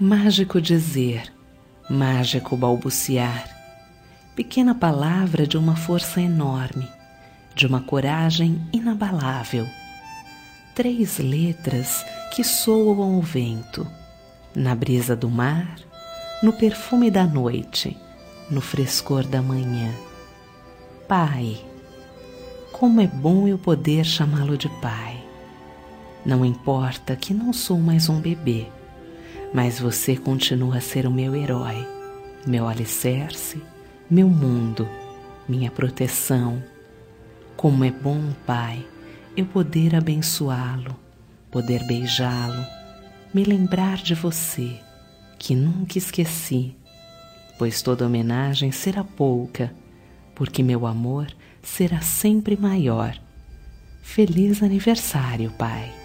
Mágico dizer, mágico balbuciar, pequena palavra de uma força enorme, de uma coragem inabalável. 3 letras que soam ao vento, na brisa do mar, no perfume da noite, no frescor da manhã. Pai. Como é bom eu poder chamá-lo de pai. Não importa que não sou mais um bebê, mas você continua a ser o meu herói, meu alicerce, meu mundo, minha proteção. Como é bom, Pai, eu poder abençoá-lo, poder beijá-lo, me lembrar de você, que nunca esqueci, pois toda homenagem será pouca, porque meu amor será sempre maior. Feliz aniversário, Pai.